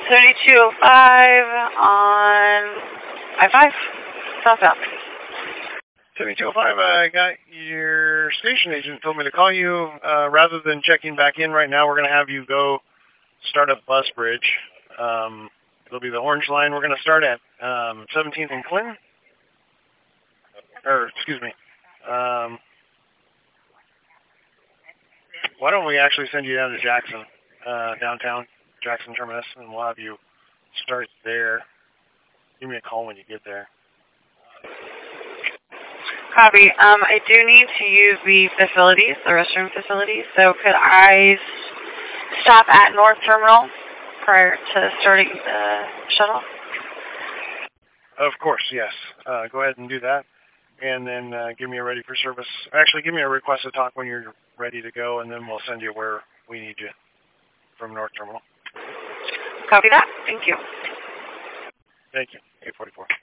7205 on I-5, southbound. 7205, I got your station agent told me to call you. Rather than checking back in right now, we're going to have you go start up Bus Bridge. It'll be the orange line. We're going to start at 17th and Clinton. Or, excuse me. Why don't we actually send you down to Jackson, downtown, Jackson Terminus, and we'll have you start there. Give me a call when you get there. Copy. I do need to use the facilities, the restroom facilities, so could I stop at North Terminal prior to starting the shuttle? Of course, yes. Go ahead and do that. And then give me a ready for service. Actually, give me a request to talk when you're ready to go, and then we'll send you where we need you from North Terminal. Copy that. Thank you. Thank you. 844.